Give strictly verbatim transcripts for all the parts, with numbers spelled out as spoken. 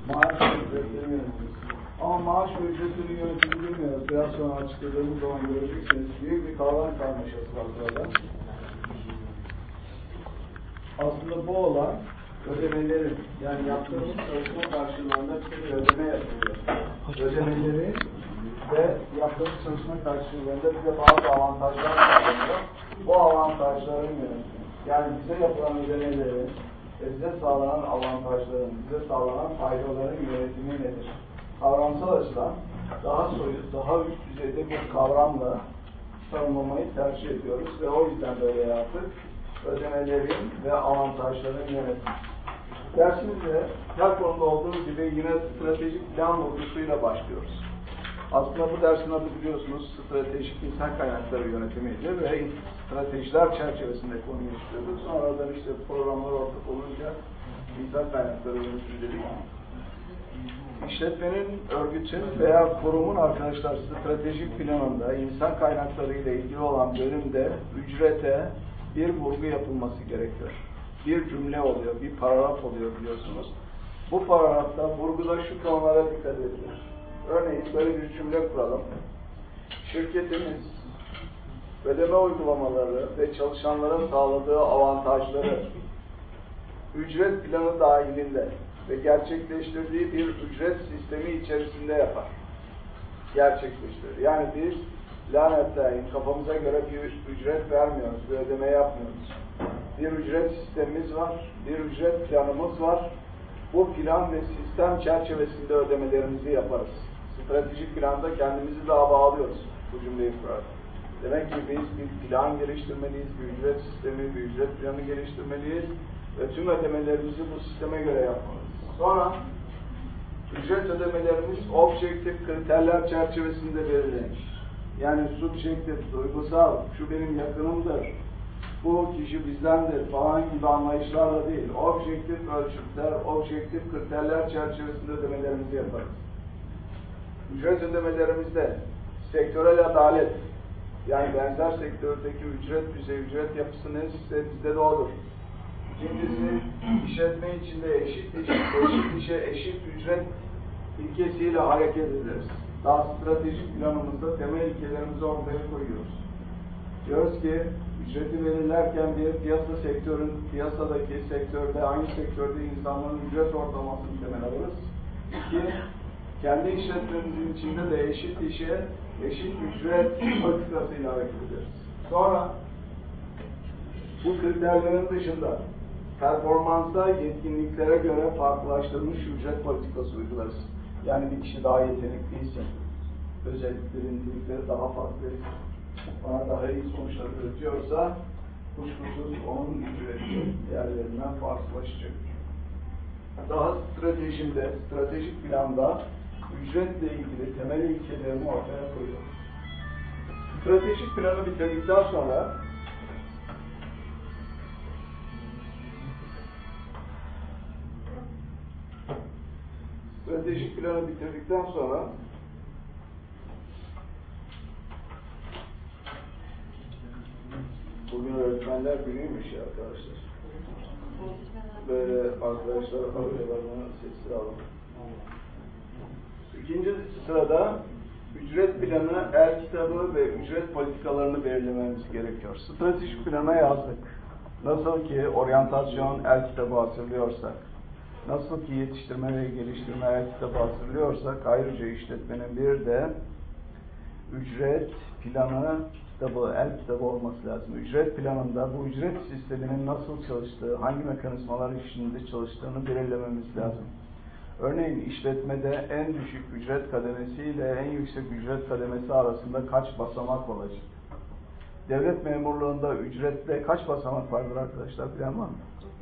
maaş ve ücretleri yönetimi. Ama maaş ve ücretleri yönetimi bilmiyoruz. Biraz sonra açıkladığımız zaman göreceksiniz. Büyük bir kavram karmaşası var burada. Aslında bu olan ödemelerin, yani yaptığımız çalışma karşılığında bir ödeme yapılıyor. Ödemeleri ve yaptığımız çalışma karşılığında bize bazı avantajlar sağlanıyor. Bu avantajların yönetimi. Yani bize yapılan ödemelerin ve bize sağlanan avantajların, bize sağlanan faydaların yönetimi nedir? Kavramsal açıdan daha soyut, daha üst düzeyde bir kavramla tanımlamayı tercih ediyoruz ve o yüzden böyle yaptık. Ödemelerin ve avantajların yönetimi. Dersimizde her konuda olduğu gibi yine stratejik plan vurgusuyla başlıyoruz. Aslında bu dersin adı biliyorsunuz stratejik insan kaynakları yönetimiydi ve stratejiler çerçevesinde konuyu işliyorduk. Sonradan işte programlar ortak olunca insan kaynakları yönetimi dedik. İşletmenin, örgütün veya kurumun arkadaşlar stratejik planında insan kaynakları ile ilgili olan bölümde ücrete bir vurgu yapılması gerekiyor. Bir cümle oluyor, bir paragraf oluyor biliyorsunuz. Bu paragrafta vurguda şu konulara dikkat edilir. Örneğin böyle bir cümle kuralım. Şirketimiz ödeme uygulamaları ve çalışanların sağladığı avantajları ücret planı dahilinde ve gerçekleştirdiği bir ücret sistemi içerisinde yapar. Gerçekleştirir. Yani biz lanetleyin kafamıza göre bir ücret vermiyoruz, bir ödeme yapmıyoruz. Bir ücret sistemimiz var, bir ücret planımız var. Bu plan ve sistem çerçevesinde ödemelerimizi yaparız. Stratejik planda kendimizi daha bağlıyoruz bu cümleyi kurarak. Demek ki biz bir plan geliştirmeliyiz, bir ücret sistemi, bir ücret planı geliştirmeliyiz ve tüm ödemelerimizi bu sisteme göre yapmalıyız. Sonra ücret ödemelerimiz objektif kriterler çerçevesinde belirlenir. Yani subjektif, duygusal, şu benim yakınımdır, bu kişi bizdendir falan gibi anlayışlarla değil, objektif ölçütler, objektif kriterler çerçevesinde ödemelerimizi yaparız. Ücret ödemelerimizde sektörel adalet, yani benzer sektördeki ücret düzeyi, ücret yapısı neyse bizde de odur. İkincisi, işletme içinde eşit, eşit, eşit işe eşit ücret ilkesiyle hareket ederiz. Daha stratejik planımızda temel ilkelerimizi ortaya koyuyoruz. Diyoruz ki, ücreti belirlerken bir piyasa sektörün, piyasadaki sektörde, aynı sektörde insanların ücret ortalamasını temel alırız. İki, kendi işletmemizin içinde de eşit işe, eşit ücret politikasıyla hareket ederiz. Sonra, bu kriterlerin dışında, performansa, yetkinliklere göre farklılaştırılmış ücret politikası uygularız. Yani bir kişi daha yetenekliyse, özellikleri, nitelikleri daha fazla, bana daha iyi sonuçlar üretiyorsa, kuşkusuz onun ücreti diğerlerinden farklılaşacak. Daha stratejimde, stratejik planda ücretle ilgili temel ilkelerimi ortaya koyuyorum. Stratejik planı bitirdikten sonra stratejik planı bitirdikten sonra bugün öğretmenler günüymüş ya arkadaşlar. Böyle arkadaşlar arıyorlar bana sessiz alın. İkinci sırada ücret planı, el kitabı ve ücret politikalarını belirlememiz gerekiyor. Stratejik plana yazdık. Nasıl ki oryantasyon el kitabı hazırlıyorsak, nasıl ki yetiştirme ve geliştirme el kitabı hazırlıyorsak, ayrıca işletmenin bir de ücret planı kitabı, el kitabı olması lazım. Ücret planında bu ücret sisteminin nasıl çalıştığı, hangi mekanizmalar içinde çalıştığını belirlememiz lazım. Örneğin işletmede en düşük ücret kademesi ile en yüksek ücret kademesi arasında kaç basamak olacak? Devlet memurluğunda ücrette kaç basamak vardır arkadaşlar? Bilen var mı?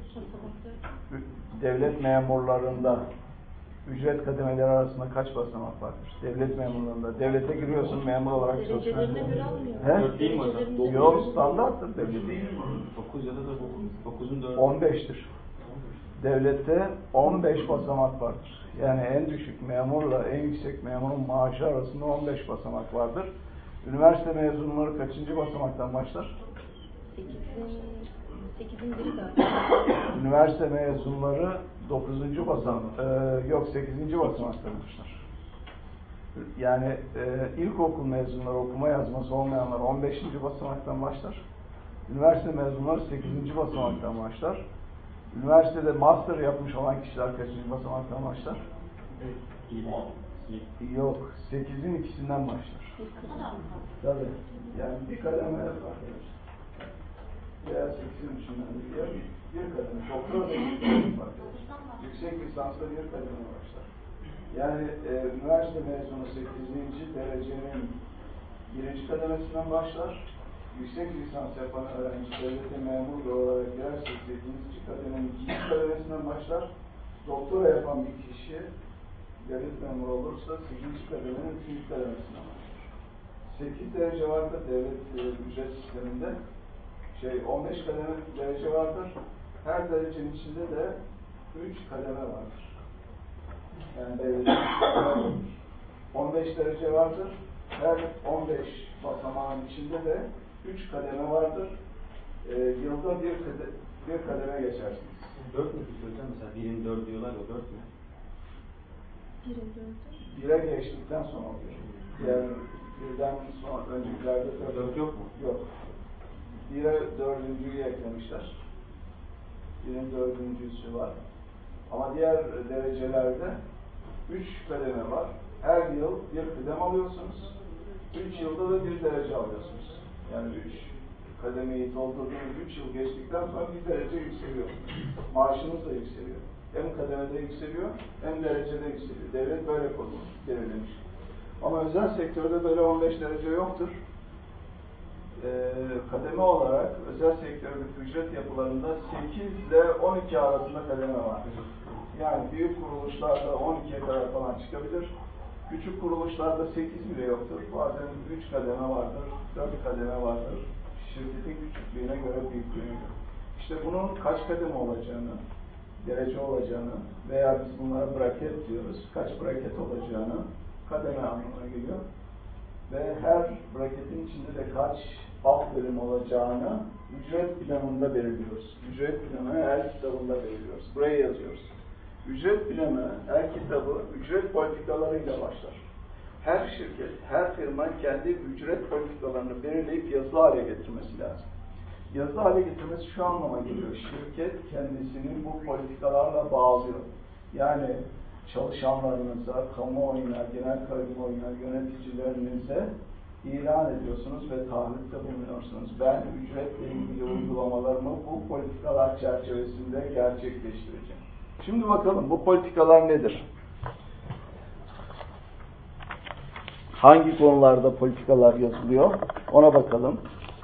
Devlet memurlarında ücret kademeleri arasında kaç basamak vardır? Devlet memurlarında. Devlete giriyorsun memur olarak çalışıyorsun. Derecelerine göre almıyor. He? Değil mi hocam? Yok, standarttır devlet. dokuz ya da dokuzun dördü. on beştir. Devlette on beş basamak vardır. Yani en düşük memurla en yüksek memurun maaşı arasında on beş basamak vardır. Üniversite mezunları kaçıncı basamaktan başlar? sekizin biri zaten. Üniversite mezunları dokuzuncu basamak, e, yok sekizinci basamakta başlar. Yani e, ilkokul mezunları, okuma yazması olmayanlar on beşinci basamaktan başlar. Üniversite mezunları sekizinci basamaktan başlar. Üniversitede master yapmış olan kişiler kaçıncı basamaktan başlar? Yok, sekizin ikisinden başlar. Tabii. Yani bir kademe var. Veya sekizin üçünden bir, bir kademe. Doktora da bir kademe var. Yüksek lisansta bir kademe başlar. Yani e, üniversite mezunu sekizinci derecenin birinci kademesinden başlar. Yüksek lisans yapan öğrenci devlete memur olarak girerse sekizinci kademenin ikinci kademesinden başlar. Doktora yapan bir kişi devlet memuru olursa sekizinci kademenin üçüncü kademesinden başlar. sekiz derece vardır devlet e, ücret sisteminde. Şey on beş kademe derece vardır. Her derecenin içinde de üç kademe vardır. Yani devletin on beş derece vardır. Her on beş basamağın içinde de üç kademe vardır. Ee, yılda bir, kade, bir kademe geçersiniz. dört mü hocam? Mesela birin dört diyorlar ya, dört mü? birin dördü. bire geçtikten sonra oluyor. Diğer birden sonra öncekilerde dört yok mu? Yok. bire dördüncüyü eklemişler. birin dördüncüsü var. Ama diğer derecelerde üç kademe var. Her yıl bir kıdem alıyorsunuz. üç yılda da bir derece alıyorsunuz. Yani üç kademeyi doldurduğunuz üç yıl geçtikten sonra bir derece yükseliyor. Maaşınız da yükseliyor. Hem kademede yükseliyor, hem derecede yükseliyor. Devlet böyle konulmuş, belirlemiş. Ama özel sektörde böyle on beş derece yoktur. Ee, kademe olarak özel sektördeki ücret yapılarında sekiz ile on iki arasında kademe vardır. Yani büyük kuruluşlarda on ikiye kadar falan çıkabilir. Küçük kuruluşlarda sekiz bile yoktur. Bazen üç kademe vardır, dört kademe vardır. Şirketin küçüklüğüne göre, büyüklüğüne göre. İşte bunun kaç kademe olacağını, derece olacağını veya biz bunlara braket diyoruz, kaç braket olacağını kademe anlamına geliyor. Ve her braketin içinde de kaç alt bölüm olacağını ücret planında belirliyoruz. Ücret planı el kitabında belirliyoruz. Buraya yazıyoruz. Ücret planı, el kitabı, ücret politikalarıyla başlar. Her şirket, her firma kendi ücret politikalarını belirleyip yazılı hale getirmesi lazım. Yazılı hale getirmesi şu anlama geliyor. Şirket kendisini bu politikalarla bağlıyor. Yani çalışanlarınıza, kamuoyuna, genel kamuoyuna, yöneticilerinize ilan ediyorsunuz ve taahhütte bulunuyorsunuz. Ben ücretle ilgili uygulamalarımı bu politikalar çerçevesinde gerçekleştireceğim. Şimdi bakalım bu politikalar nedir? Hangi konularda politikalar yazılıyor? Ona bakalım.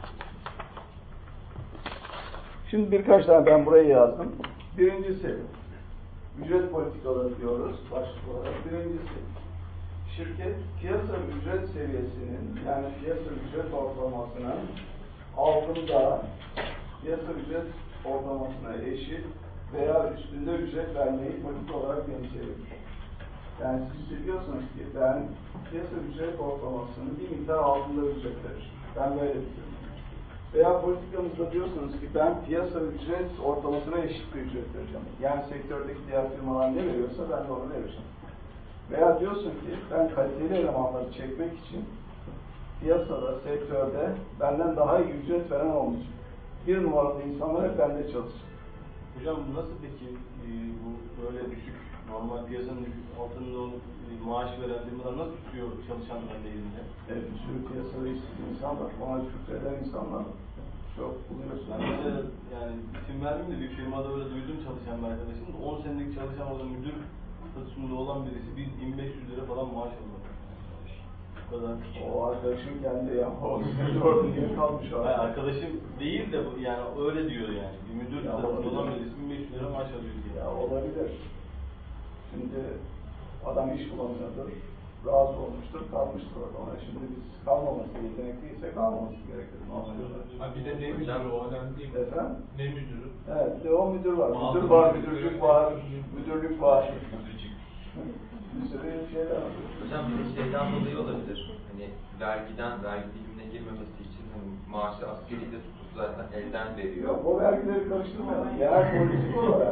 Şimdi birkaç tane ben buraya yazdım. Birincisi, ücret politikaları diyoruz başlık olarak. Birincisi, şirket piyasa ücret seviyesinin, yani piyasa ücret ortalamasının altında piyasa ücret ortalamasına eşit veya üstünde ücret vermeyi politik olarak benimseyebilir. Yani siz biliyorsunuz ki ben piyasa ücret ortalamasının bir miktar altında ücret verir. Ben böyle biliyorum. Veya politikamızda diyorsunuz ki ben piyasa ücret ortalamasına eşit bir ücret vereceğim. Yani sektördeki diğer firmalar ne veriyorsa ben de onu vereceğim. Veya diyorsun ki ben kaliteli elemanları çekmek için piyasada, sektörde benden daha iyi ücret veren olmayacak. Bir numaralı insanlar hep bende çalışacak. Hocam nasıl peki e, bu böyle düşük, normal piyasanın altında olup e, maaş veren firmalar nasıl tutuyor çalışanların elinde? Evet, bir sürü piyasada işsiz insan var, ona şükreden insanlar var. Çok buluyorsun. Yani mesela yani isim vermeyeyim de bir firmada öyle duydum çalışan bir arkadaşım. on senelik çalışan orada müdür statüsünde olan birisi bir bin beş yüz lira falan maaş alıyor. Bu kadar. O arkadaşım kendi ya. O müdür orada niye kalmış o yani arkadaşım değil de bu, yani öyle diyor yani. Bir müdür ya statüsünde olan birisi bin beş yüz lira maaş alıyor diye. Ya olabilir. Şimdi adam iş bulamıyordur, razı olmuştur, kalmıştır orada. Ona şimdi biz kalmaması, yetenekliyse kalmaması gerekir. Ha bir de ne müdürü o önemli değil mi? Efendim? Ne müdürü? Evet, bir de o müdür var. Bazı Müdür var, müdür- müdürlük var, müdürlük var. Müdürcük. Bir sürü şeyler var. Hocam bir de şeyden dolayı olabilir. Hani vergiden, vergi dilimine girmemesi için hani maaşı asgari de tutup zaten elden veriyor. Yok, o vergileri karıştırmayalım. Yerel politik olarak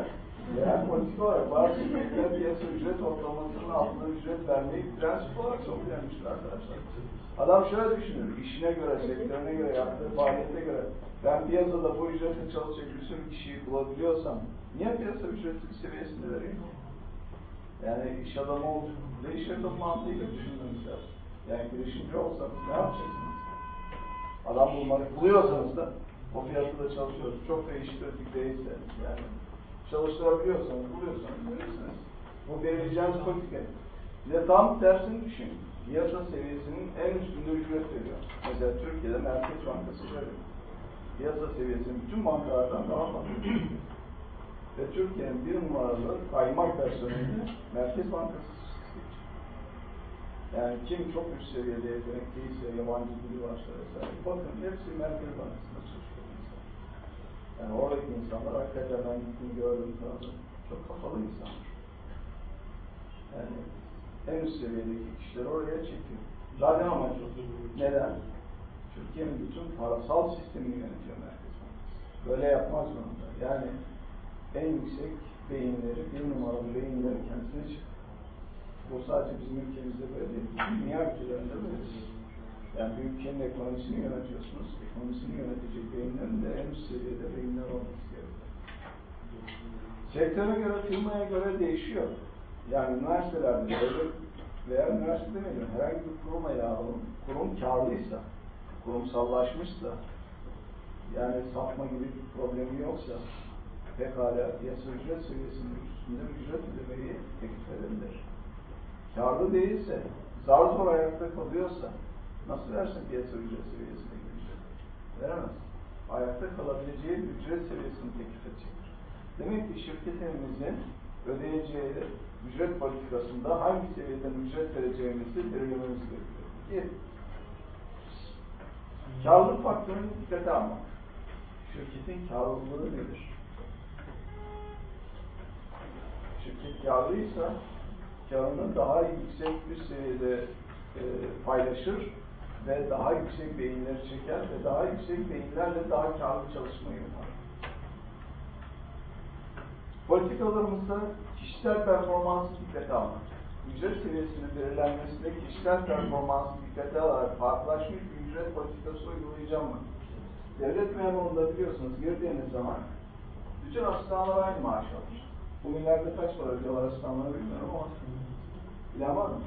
Genel politika olarak bazı şirketler piyasa ücret ortalamasının altında ücret vermeyi prensip olarak kabul etmiştir arkadaşlar. Adam şöyle düşünür, işine göre, sektörüne göre, yaptığı faaliyete göre ben piyasada bu ücretle çalışacak bir sürü kişiyi bulabiliyorsam niye piyasa ücreti seviyesinde vereyim? Yani iş adamı olacak. Ve iş adamı mantığıyla düşünmemiz lazım. Yani girişimci olsanız ne yapacaksınız? Adam bulmak buluyorsanız da o fiyatı da çalışıyoruz. Çok da iş kritik değilse yani çalıştırabiliyorsanız, buluyorsanız verirsiniz. Bu vereceğiniz politika. Bir de tam tersini düşün. Piyasa seviyesinin en üstünde ücret veriyor. Mesela Türkiye'de Merkez Bankası böyle. Piyasa seviyesinin bütün bankalardan daha fazla. Ve Türkiye'nin bir numaralı kaymak personeli Merkez Bankası seçiyor. Yani kim çok üst seviyede yetenekliyse, yabancı dili varsa vesaire. Bakın hepsi Merkez Bankası'nda çalışıyor insan. Yani oradaki insanlar hakikaten ben gittim, gördüm, tanıdım. Çok kafalı insanlar. Yani en üst seviyedeki kişileri oraya çekiyor. Zaten amaç o. Neden? Türkiye'nin bütün parasal sistemini yönetiyor Merkez Bankası. Böyle yapmaz zorunda. Yani en yüksek beyinleri, bir numaralı beyinleri kendisine çıkıyor. Bu sadece bizim ülkemizde böyle değil. Dünya ülkelerinde böyle. Yani bir ülkenin ekonomisini yönetiyorsunuz. Ekonomisini yönetecek beyinlerin de en üst seviyede beyinler olması gerekiyor. Sektöre göre, firmaya göre değişiyor. Yani üniversitelerde devlet veya üniversite demeyelim, herhangi bir kuruma yağalım, kurum kârlıysa, kurumsallaşmışsa, yani satma gibi bir problemi yoksa, pekala piyasa ücret seviyesinin üstünde ücret ödemeyi teklif edebilir. Kârlı değilse, zar zor ayakta kalıyorsa, nasıl versin piyasa ücret seviyesindeki ücret? Veremez. Ayakta kalabileceği bir ücret seviyesini teklif edecektir. Demek ki şirketimizin ödeyeceği ücret politikasında hangi seviyeden ücret vereceğimizi belirlememiz gerekiyor. İki, kârlılık faktörünü dikkate almak. Şirketin kârlılığı nedir? Şirket kârlıysa kârını daha yüksek üst seviyede e, paylaşır ve daha yüksek beyinleri çeker ve daha yüksek beyinlerle daha kârlı çalışmayı yapar. Politikalarımızda kişisel performansı dikkate almak. Ücret seviyesinin belirlenmesinde kişisel performansı dikkate alarak farklılaşmış bir ücret politikası uygulayacağım mı? Devlet memurunda biliyorsunuz girdiğiniz zaman bütün asistanlar aynı maaş alır. Bugünlerde kaç para ödüyorlar asistanlara bilmiyorum ama bilen var mı?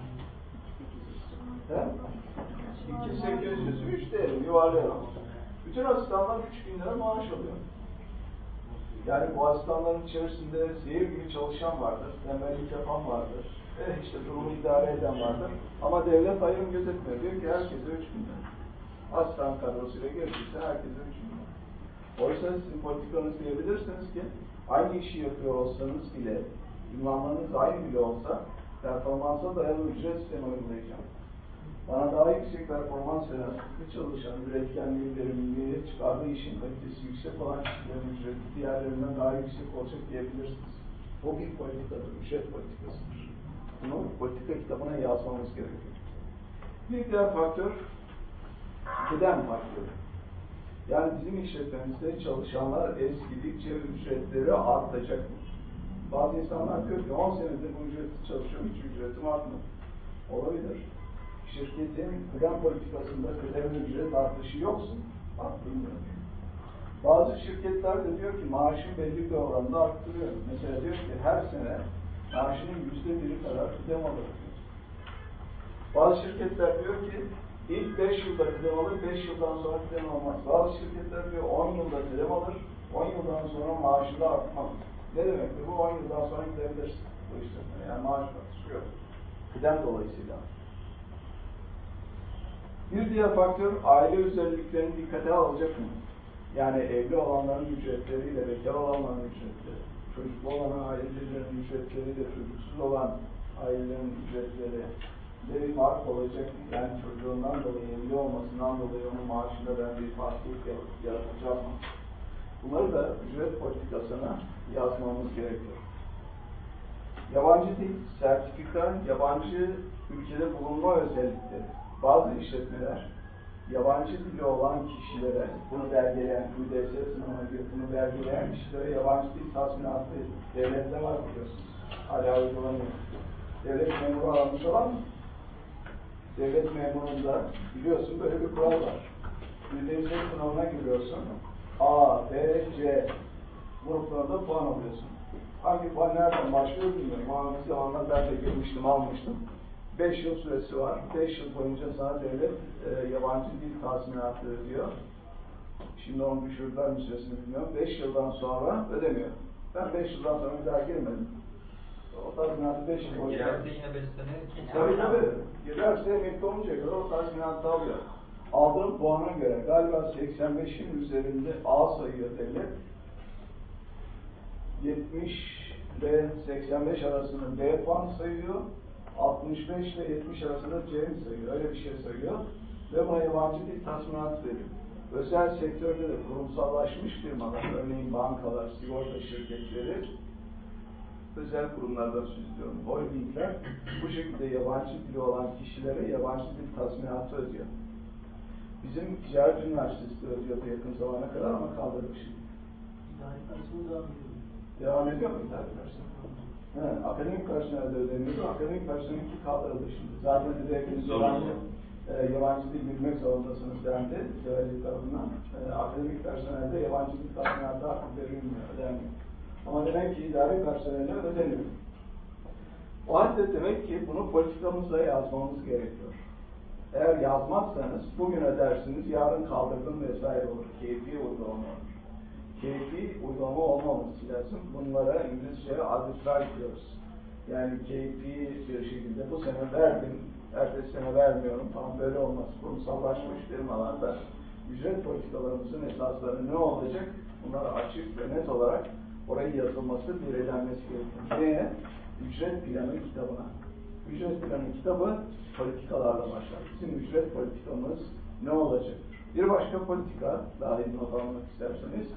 iki bin sekiz yüz, üç diyelim, yuvarlayalım. Bütün asistanlar üç bin lira maaş alıyor. Yani bu asistanların içerisinde zehir gibi çalışan vardır, tembellik yapan vardır, e işte durumu idare eden vardır. Ama devlet ayrım gözetmiyor. Diyor ki herkese üç bin lira. Asistan kadrosuyla geldiyse herkese üç bin lira. Oysa sizin politikanız diyebilirsiniz ki aynı işi yapıyor olsanız bile, ünvanlarınız aynı bile olsa performansa dayalı ücret sistemi uygulayacağım. Bana daha yüksek performans veren, sıkı çalışan, üretkenliği, verimliliği, çıkardığı işin kalitesi yüksek olan kişilerin ücreti diğerlerinden daha yüksek olacak diyebilirsiniz. O bir politikadır, ücret politikasıdır. Bunu politika kitabına yazmamız gerekiyor. Bir diğer faktör, kıdem faktörü. Yani bizim işletmemizde çalışanlar eskidikçe ücretleri artacak. Bazı insanlar diyor ki on senedir bu ücretli çalışıyorum, hiç ücretim artmadı. Olabilir. Şirketin kıdem politikasında kıdem ücret artışı yoksun, arttırmıyor. Bazı şirketler de diyor ki maaşın belli bir oranda arttırıyor. Mesela diyor ki her sene maaşının yüzde biri kadar kıdem alır. Bazı şirketler diyor ki ilk beş yılda kıdem alır, beş yıldan sonra kıdem almaz. Bazı şirketler diyor on yılda kıdem alır, on yıldan sonra maaşı da artmaz. Ne demektir bu? on yıldan sonra gidebilirsin bu işletmeye. Yani maaş artışı yok. Kıdem dolayısıyla. Bir diğer faktör aile özelliklerini dikkate alacak mı? Yani evli olanların ücretleriyle bekar olanların ücretleri, çocuklu olan ailelerin ücretleriyle çocukсuz olan ailelerin ücretleri de bir fark olacak. Yani çocuğundan dolayı, evli olmasından dolayı onun maaşında ben bir farklılık yaratacağım mı? Bunları da ücret politikasına yazmamız gerekiyor. Yabancı dil, sertifika, yabancı ülkede bulunma özellikleri. Bazı işletmeler yabancı dili olan kişilere, bunu belgeleyen, Ü D S sınavına girip bunu belgeleyen kişilere yabancı dil tazminatı devlette var biliyorsunuz. Hala uygulanıyor. Devlet memuru aranızda var mı? Devlet memurunda biliyorsun böyle bir kural var. Ü D S sınavına giriyorsun. A, B, C gruplarında puan alıyorsun. Hangi puan nereden başlıyor bilmiyorum. Ama bir zamanlar ben de girmiştim, almıştım. beş yıl süresi var. beş yıl boyunca sana devlet e, yabancı dil tazminatı ödüyor. Şimdi onu düşürdüler mi süresini bilmiyorum. beş yıldan sonra ödemiyor. Ben beş yıldan sonra bir daha girmedim. O tazminatı beş yıl boyunca. Girerse yine beş sene. Tabii tabii. Girerse emekli oluncaya kadar o tazminatı alıyor. Aldığım puana göre galiba seksen beşin üzerinde A sayıyor devlet. yetmiş ile seksen beş arasında B puan sayıyor. altmış beş ile yetmiş arasında C mi sayıyor? Öyle bir şey sayıyor. Ve buna yabancı dil tazminatı veriyor. Özel sektörde de kurumsallaşmış firmalar, örneğin bankalar, sigorta şirketleri, özel kurumlardan söz ediyorum, holdingler bu şekilde yabancı dili olan kişilere yabancı dil tazminatı ödüyor. Bizim Ticaret Üniversitesi de ödüyordu yakın zamana kadar ama kaldırdık şimdi. İdari personel devam ediyor. Devam ediyor mu idari personel? Evet, akademik personel de ödeniyordu. Akademik personelki kaldırıldı şimdi. Zaten de hepiniz yabancı, e, yabancı dil bilmek zorundasınız dendi devlet tarafından. E, akademik personelde yabancı dil tazminatı artık verilmiyor, ödenmiyor. Ama demek ki idari personelle ödeniyor. O halde demek ki bunu politikamızda yazmamız gerekiyor. Eğer yazmazsanız bugün ödersiniz, yarın kaldırdım vesaire olur. Keyfi uygulama olur. Keyfi uygulama olmaması lazım. Bunlara İngilizce arbitraj diyoruz. Yani keyfi bir şekilde bu sene verdim, ertesi sene vermiyorum falan böyle olmaz. Kurumsallaşmış firmalarda ücret politikalarımızın esasları ne olacak? Bunlar açık ve net olarak oraya yazılması, belirlenmesi gerekiyor. Neye? Ücret planı kitabına. Ücret planı kitabı politikalarla başlar. Bizim ücret politikamız ne olacak? Bir başka politika, daha iyi not almak isterseniz,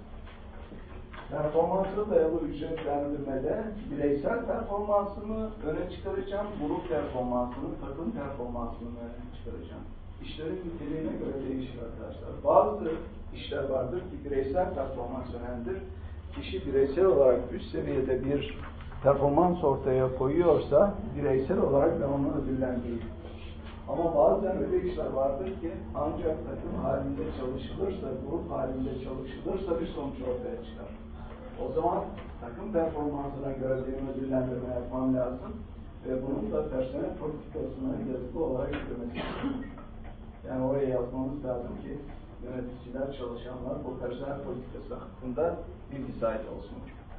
performansa dayalı ücretlendirmede bireysel performansımı öne çıkaracağım, grup performansını, takım performansını öne çıkaracağım. İşlerin niteliğine göre değişir arkadaşlar. Bazı işler vardır ki bireysel performans önemlidir. Kişi bireysel olarak üst seviyede bir performans ortaya koyuyorsa bireysel olarak ben onu ödüllendiririm. Ama bazen öyle işler vardır ki ancak takım halinde çalışılırsa, grup halinde çalışılırsa bir sonuç ortaya çıkar. O zaman takım performansına göre benim ödüllendirme yapmam lazım ve bunun da personel politikasına yazılı olarak girmesi lazım. Yani oraya yazmamız lazım ki yöneticiler, çalışanlar bu personel politikası hakkında bilgi sahibi olsun.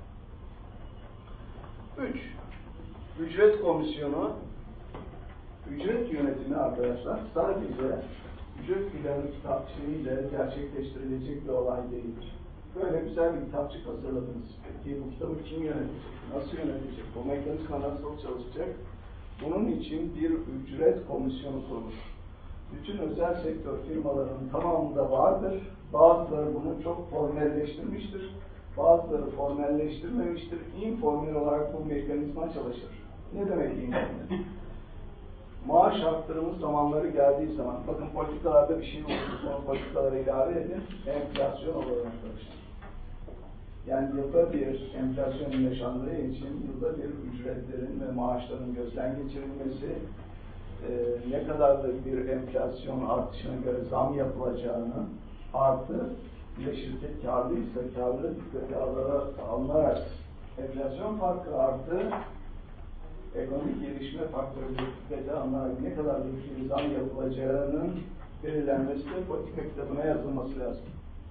Üç, ücret komisyonu, ücret yönetimi arkadaşlar sadece ücret planı kitap şeyiyle gerçekleştirilecek bir olay değildir. Böyle güzel bir kitapçık hazırladınız. Peki bu kitabı kim yönetecek? Nasıl yönetecek? Bu mekanizma nasıl çalışacak? Bunun için bir ücret komisyonu kurulur. Bütün özel sektör firmalarının tamamında vardır. Bazıları bunu çok formelleştirmiştir. Bazıları formelleştirmemiştir. İnformel olarak bu mekanizma çalışır. Ne demek informel? Maaş arttırımı zamanları geldiği zaman, bakın politikalarda bir şey olur, sonra politikalara ilave edin, enflasyon olur arkadaşlar. Yani yılda bir enflasyon yaşandığı için yılda bir ücretlerin ve maaşların gözden geçirilmesi, e, ne kadarlık bir enflasyon artışına göre zam yapılacağını artı ve şirket kârlıysa kârlı dikkate alınarak enflasyon farkı artı ekonomik gelişme faktörü dikkate alınarak ne kadar bir zam yapılacağının belirlenmesi de politika kitabına yazılması lazım.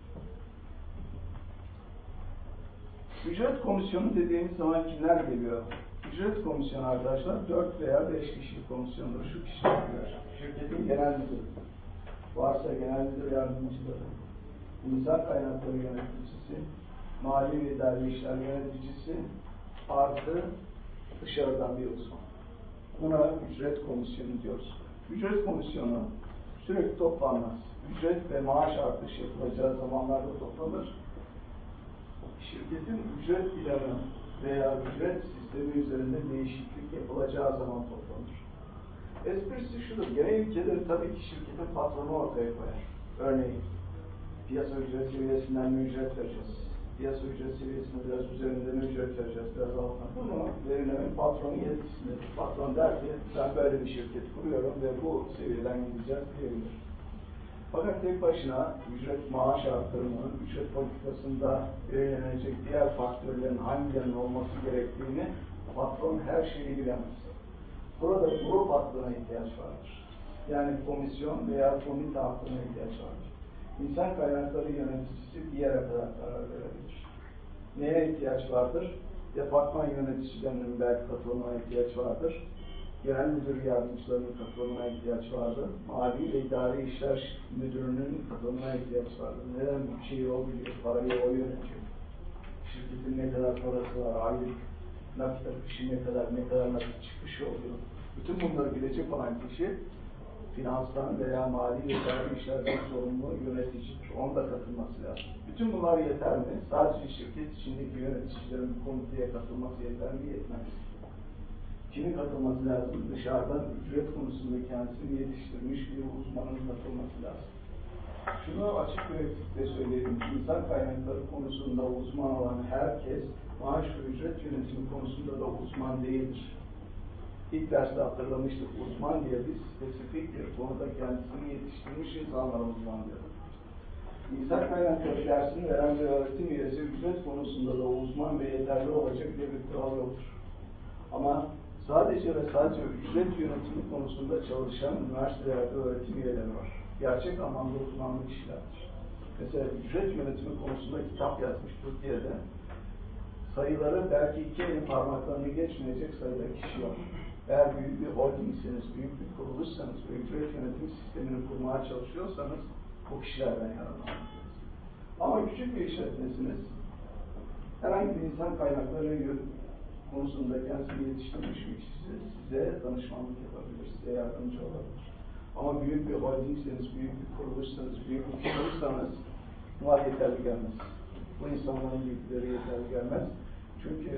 Ücret komisyonu dediğimiz zaman kimler geliyor? Ücret komisyonu arkadaşlar dört veya beş kişilik komisyondur. Şu kişiler. Şirketin genel müdürü. Varsa genel müdür yardımcıları. İnsan kaynakları yöneticisi. Mali ve idari işler yöneticisi. Artı dışarıdan bir uzman. Buna ücret komisyonu diyoruz. Ücret komisyonu sürekli toplanmaz. Ücret ve maaş artış yapılacağı zamanlarda toplanır. Şirketin ücret planı veya ücret sistemi üzerinde değişiklik yapılacağı zaman toplanır. Esprisi şudur, genel ilkeleri tabii ki şirketin patronu ortaya koyar. Örneğin, piyasa ücret seviyesinden mi ücret vereceğiz? Piyasa ücret seviyesine biraz üzerinde mi ücret vereceğiz, biraz altına? Bunu belirlemenin patronun yetkisindedir. Patron der ki, ben böyle bir şirket kuruyorum ve bu seviyeden gideceğiz diyebilir. Fakat tek başına ücret maaş artırımı, ücret politikasında belirlenecek diğer faktörlerin hangilerinin olması gerektiğini patron her şeyi bilemez. Burada grup patrona ihtiyaç vardır. Yani komisyon veya komite aklına ihtiyaç vardır. İnsan kaynakları yöneticisi bir yere kadar karar verebilir. Neye ihtiyaç vardır? Departman yöneticilerinin belki katılımına ihtiyaç vardır. Genel müdür yardımcılarının katılımına ihtiyaç vardır. Mali ve idari işler müdürünün katılımına ihtiyaç vardır. Neden bütçeyi o biliyor, parayı o yönetiyor. Şirketin ne kadar parası var, aylık nakit akışı ne kadar, ne kadar nakit çıkışı oluyor. Bütün bunları bilecek olan kişi finanstan veya mali ve idari işlerden sorumlu yöneticidir. Onun da katılması lazım. Bütün bunlar yeter mi? Sadece şirket içindeki yöneticilerin bu komiteye katılması yeter mi? Yetmez. Kimin katılması lazım? Dışarıdan ücret konusunda kendisini yetiştirmiş bir uzmanın katılması lazım. Şunu açık ve netlikle söyleyelim. İnsan kaynakları konusunda uzman olan herkes maaş ve ücret yönetimi konusunda da uzman değildir. İlk derste hatırlamıştık. Uzman diye biz spesifik bir konuda kendisini yetiştirmiş insanlara uzman diyoruz. İnsan kaynakları dersini veren bir öğretim üyesi ücret konusunda da uzman ve yeterli olacak diye bir kural yoktur. Ama sadece ve sadece ücret yönetimi konusunda çalışan üniversitelerde öğretim üyeleri var. Gerçek anlamda uzmanlı kişilerdir. Mesela ücret yönetimi konusunda kitap yazmış Türkiye'de. Sayıları belki iki elin parmaklarını geçmeyecek sayıda kişi var. Eğer büyük bir holdingseniz, büyük bir kuruluşsanız ve ücret yönetim sistemini kurmaya çalışıyorsanız bu kişilerden yararlanmalısınız. Ama küçük bir işletmesiniz, herhangi bir insan kaynakları konusunda kendisini yetiştirmiş bir kişi size danışmanlık yapabilir, size yardımcı olabilir. Ama büyük bir holdingseniz, büyük bir kuruluşsanız, büyük bir kuruluşsanız bunlar yeterli gelmez. Bu insanların bilgileri yeterli gelmez. Çünkü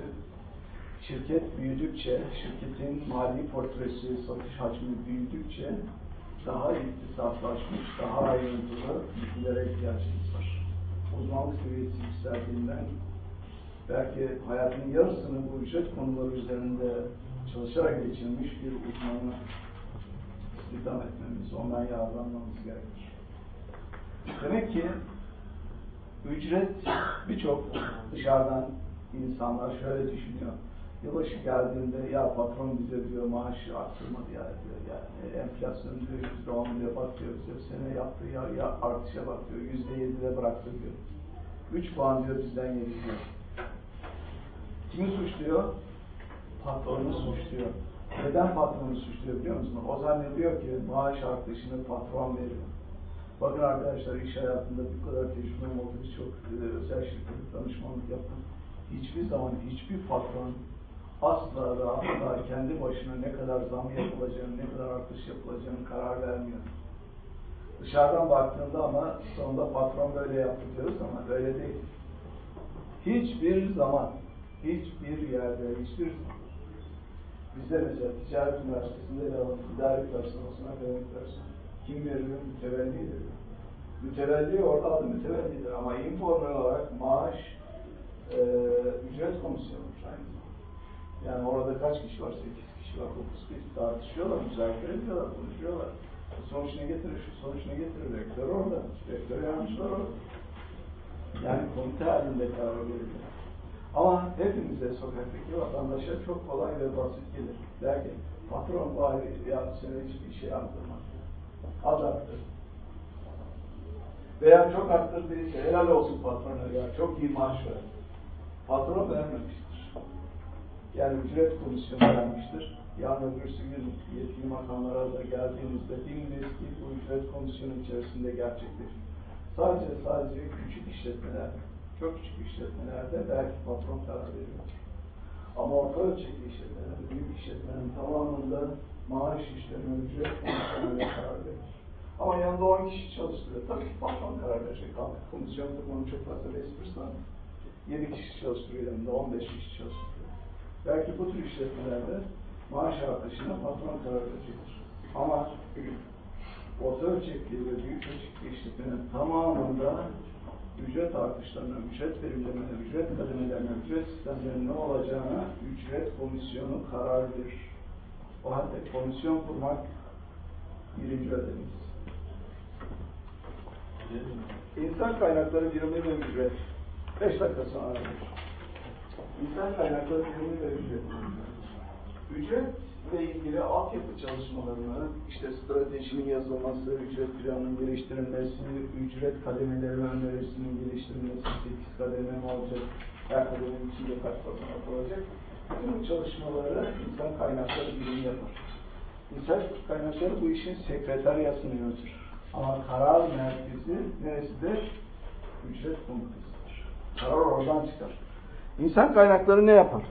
şirket büyüdükçe, şirketin mali portresi, satış hacmi büyüdükçe daha iktisatlaşmış, daha ayrıntılı bilgilere ihtiyacımız var. Uzmanlık seviyesi yükseldiğinden belki hayatının yarısını bu ücret konuları üzerinde çalışarak geçirmiş bir uzmanı istihdam etmemiz, ondan yararlanmamız gerekir. Demek ki ücret birçok dışarıdan insanlar şöyle düşünüyor. Yılbaşı geldiğinde ya patron bize diyor maaş arttırmadı ya diyor. Yani enflasyon diyor yüzde on diyor bak diyor bize bir sene yaptı ya, ya artışa bak diyor yüzde yedide bıraktı diyor. Üç puan diyor bizden yedi diyor. Kimi suçluyor? Patronu suçluyor. Neden patronu suçluyor biliyor musunuz? O zannediyor ki maaş artışını patron veriyor. Bakın arkadaşlar iş hayatında bu kadar tecrübem oldu. Birçok e, özel şirkete danışmanlık yaptım. Hiçbir zaman hiçbir patron asla ve asla kendi başına ne kadar zam yapılacağını, ne kadar artış yapılacağını karar vermiyor. Dışarıdan baktığında ama sonunda patron böyle yaptı diyoruz ama böyle değil. Hiçbir zaman, hiçbir yerde, hiçbir bizde mesela ticaret üniversitesinde de alalım, idari personel olsun, akademik personel. Kim veriyor? Mütevelli veriyor. Mütevelli orada adı mütevellidir ama informal olarak maaş, e, ücret komisyonudur aynı zamanda. Yani orada kaç kişi var? Sekiz kişi var, dokuz kişi tartışıyorlar, müzakere ediyorlar, konuşuyorlar. Bu sonuç ne getirir, şu sonuç ne getirir? Rektör orada, rektör yardımcılar orada. Yani komite halinde karar veriliyor. Ama hepimize, sokaktaki vatandaşa çok kolay ve basit gelir. Der ki, patron bu ay ya bu sene hiçbir şey arttırmaz. Az arttır. Veya çok arttırdıysa helal olsun patrona ya, çok iyi maaş ver. Patron vermemiştir. Yani ücret komisyonu vermiştir. Yarın öbürsü gün yetkili makamlara da geldiğinizde biliniz ki bu ücret komisyonu içerisinde gerçekleşir. Sadece sadece küçük işletmelerde, çok küçük işletmelerde belki patron karar veriyor. Ama orta ölçekli işletmelerde, büyük işletmelerin tamamında maaş işlemi, ücret komisyonuyla karar verir. Ama yanında on kişi çalıştırıyor. Tabii ki patron karar verecek. Komisyon kurmanın çok fazla bir esprisi var. yedi kişi çalıştırıyor yanında, on beş kişi çalıştırıyor. Belki bu tür işletmelerde maaş artışına patron karar verecektir. Ama orta ölçekli ve büyük ölçekli işletmenin tamamında ücret artışlarına, ücret verimlerine, ücret kademelerine, ücret sistemlerine ne olacağına ücret komisyonu karar verir. O halde komisyon kurmak birinci ödevimiz. İnsan kaynakları birimi ve ücret. Beş dakika sonra verir. İnsan kaynakları birimi ve ücret. Ücretle ilgili altyapı çalışmalarını, işte stratejinin yazılması, ücret planının geliştirilmesi, ücret kademeleri önerisinin geliştirilmesi, sekiz kademe mi olacak, her kademenin içinde kaç basamak olacak. Bütün bu çalışmaları insan kaynakları birimi yapar. İnsan kaynakları bu işin sekreteryasını yönetir. Ama karar merkezi neresidir? Ücret komitesidir. Karar oradan çıkar. İnsan kaynakları ne yapar?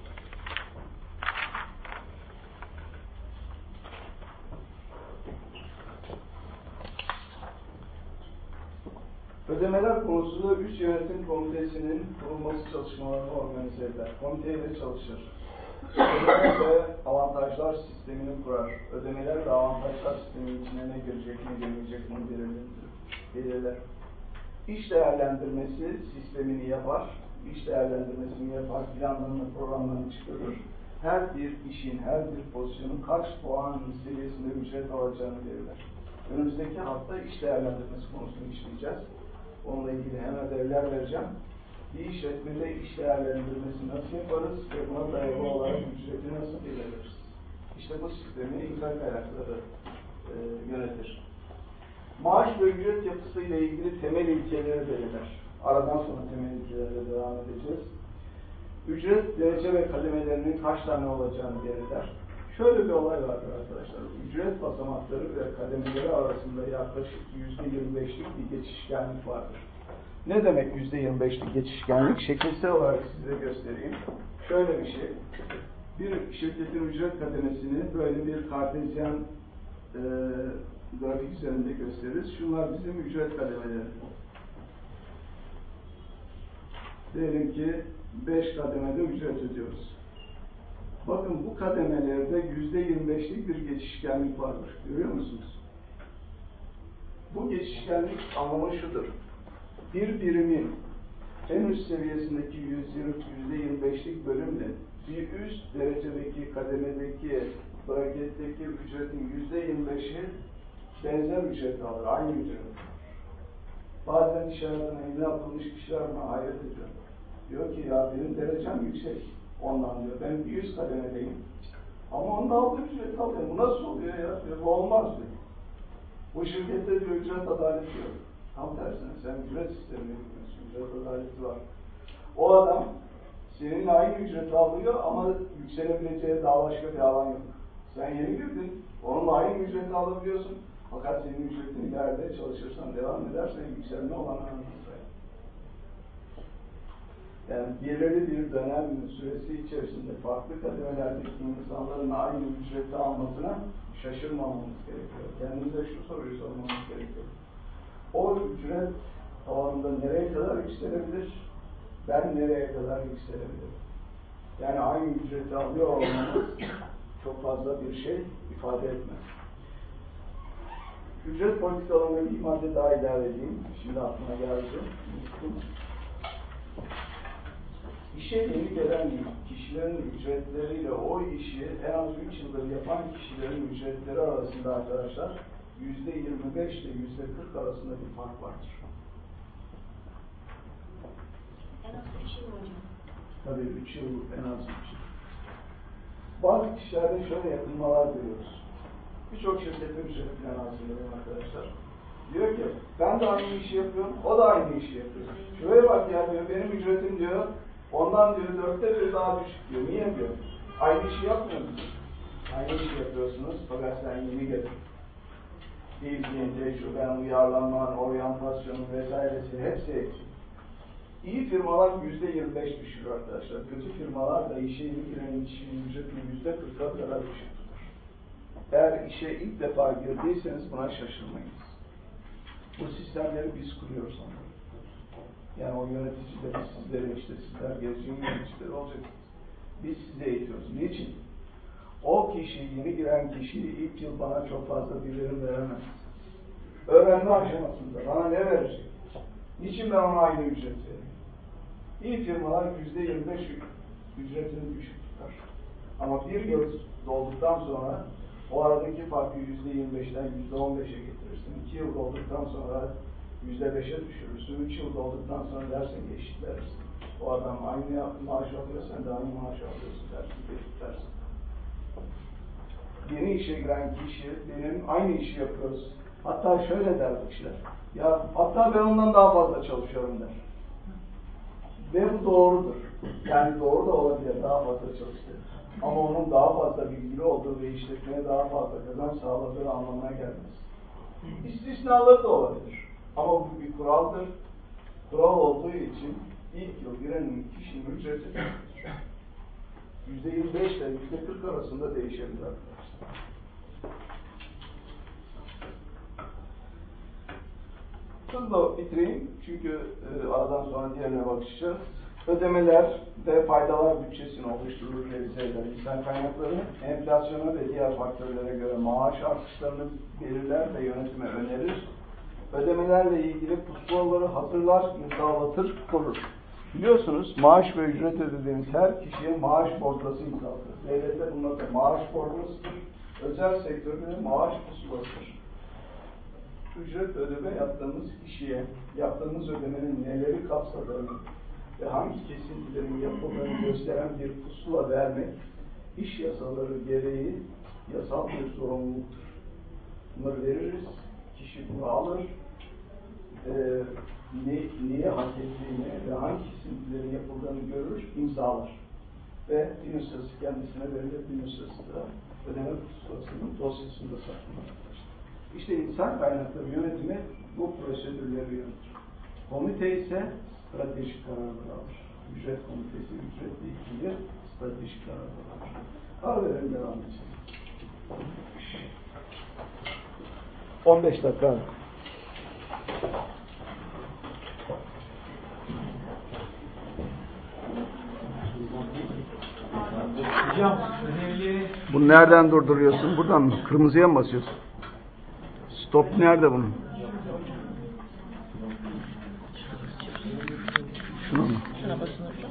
Ödemeler konusunda üst yönetim komitesinin kurulması çalışmalarını organize eder. Komiteyle çalışır. Ödemeler ve avantajlar sistemini kurar. Ödemeler ve avantajlar sisteminin içine ne girecek, ne girmeyecek bunu belirler. İş değerlendirmesi sistemini yapar. İş değerlendirmesini yapar, planlarını, programlarını çıkarır. Her bir işin, her bir pozisyonun kaç puan seviyesinde ücret alacağını belirler. Önümüzdeki hafta iş değerlendirmesi konusunu işleyeceğiz. Onunla ilgili hem ödevler vereceğim. Bir işletmede iş değerlendirmesi nasıl yaparız ve buna dayalı olarak ücreti nasıl belirleriz? İşte bu sistemi insan kaynakları e, yönetir. Maaş ve ücret yapısı ile ilgili temel ilkeleri belirler. Aradan sonra temel ilkelerle devam edeceğiz. Ücret derece ve kademelerinin kaç tane olacağını belirler. Şöyle bir olay vardır arkadaşlar. Ücret basamakları ve kademeleri arasında yaklaşık yüzde yirmi beşlik bir geçişkenlik vardır. Ne demek yüzde yirmi beşlik geçişkenlik? Şekilsel olarak size göstereyim. Şöyle bir şey. Bir şirketin ücret kademesini böyle bir kartezyen e, grafik üzerinde gösteririz. Şunlar bizim ücret kademeleri. Diyelim ki beş kademede ücret ödüyoruz. Bakın bu kademelerde yüzde yirmi beşlik bir geçişkenlik vardır. Görüyor musunuz? Bu geçişkenlik anlamı şudur. Bir birimin en üst seviyesindeki yüzde yirmi beşlik bölümle bir üst derecedeki kademedeki braketteki ücretin yüzde yirmi beşi benzer ücret alır. Aynı ücret alır. Bazen iş hayatına yeni yapılmış kişiler buna hayret ediyor. Diyor ki ya benim derecem yüksek. Ondan diyor. Ben bir yüz kademedeyim. Ama onun aldığı ücret alıyorum. Bu nasıl oluyor ya? Diyor, bu olmaz diyor. Bu şirkette diyor ücret adaleti yok. Tam tersine sen ücret sistemine gidiyorsun. Ücret adaleti var. O adam seninle aynı ücreti alıyor ama yükselebileceği daha başka bir alan yok. Sen yeni girdin. Onunla aynı ücreti alabiliyorsun. Fakat senin ücretin ileride çalışırsan, devam edersen yükselme olanağını sayın. Yani belirli bir dönem süresi içerisinde farklı kademelerdeki insanların aynı ücreti almasına şaşırmamamız gerekiyor. Kendimize şu soruyu sormamız gerekiyor. O ücret tavanında nereye kadar yükselebilir? Ben nereye kadar yükselebilirim? Yani aynı ücreti alıyor olmamız çok fazla bir şey ifade etmez. Ücret politikalarına bir madde daha ilave edeyim. Şimdi aklıma geldi. İşe yeni gelen kişilerin ücretleriyle o işi en az üç yıldır yapan kişilerin ücretleri arasında arkadaşlar yüzde yirmi beş ile yüzde kırk arasında bir fark vardır. En az üç yıl hocam. Tabii üç yıl, en az üç yıl. Bazı kişilerde şöyle yapılmalar görüyoruz. Birçok şirketin ücret planı hazırlıyor arkadaşlar. Diyor ki ben de aynı işi yapıyorum, o da aynı işi yapıyor. Şuraya bak ya diyor, benim ücretim diyor, ondan diyor dörtte bir daha düşük diyor. Niye diyor? Aynı işi yapmıyor musun? Aynı işi yapıyorsunuz fakat sen yeni geldin. Bildiğin, tecrüben, uyarlanman, oryantasyonun vesairesi hepsi eksik. İyi firmalar yüzde yirmi beş düşürür arkadaşlar. Kötü firmalar da işe yeni giren kişinin ücretini yüzde kırka kadar düşük tutar. Eğer işe ilk defa girdiyseniz buna şaşırmayınız. Bu sistemleri biz kuruyoruz onları. Yani o yöneticileri, sizlere işte sizler geleceğin yöneticileri olacaksınız. Biz sizi eğitiyoruz. Niçin? O kişi, yeni giren kişi ilk yıl bana çok fazla bir verim veremez. Öğrenme aşamasında bana ne verecek? Niçin ben ona aynı ücret vereyim? İyi firmalar yüzde yirmi beş ücretini düşük tutar. Ama bir yıl dolduktan sonra o aradaki farkı yüzde yirmi beşten yüzde on beşe getirirsin. İki yıl dolduktan sonra yüzde beşe düşürürsün. Üç yıl dolduktan sonra dersin ki eşitlersin. O adam aynı maaş alıyor, sen de aynı maaş alıyorsun dersin, eşitlersin. Yeni işe giren kişi, benim aynı işi yapıyoruz. Hatta şöyle der bu kişiler, ya hatta ben ondan daha fazla çalışıyorum der. Ve bu doğrudur. Yani doğru da olabilir, daha fazla çalıştı. Ama onun daha fazla bilgili olduğu ve işletmeye daha fazla kazanç sağladığı anlamına gelmez. İstisnaları da olabilir. Ama bu bir kuraldır. Kural olduğu için ilk yıl girenin kişinin ücreti yüzde yirmi beş ile yüzde kırk arasında değişebilir arkadaşlar. Hızla bitireyim çünkü e, aradan sonra diğerine bakacağız. Ödemeler ve faydalar bütçesini oluşturur, revize eder. İnsan kaynakları enflasyona ve diğer faktörlere göre maaş artışlarını belirler ve yönetime önerir. Ödemelerle ilgili pusulaları hazırlar, imzalatır, korur. Biliyorsunuz maaş ve ücret ödediğiniz her kişiye maaş bordrosu imzalatır. Devlette bunlar da maaş bordrosudur. Özel sektörde de maaş pusulasıdır. Ücret ödeme yaptığınız kişiye yaptığınız ödemenin neleri kapsadığını ve hangi kesintilerin yapıldığını gösteren bir pusula vermek iş yasaları gereği yasal bir sorumluluktur. Bunları veririz, kişi bunu alır, e, ne, niye hak ettiğini ve hangi kesintilerin yapıldığını görür, imzalar. Ve bir nüshası kendisine verilir, bir nüshası da ödeme pusulasının dosyasında saklanır. İşte insan kaynakları yönetimi bu prosedürleri yönetir. Komite ise stratejik kararlar alır. Ücret komitesi ücretle ilgili stratejik kararlar alır. Ara verelim, devam edeceğiz. on beş dakika. Hocam önemli. Bunu nereden durduruyorsun? Buradan mı? Kırmızıya mı basıyorsun? Stop nerede bunun? Şuna mı? Şuna basın.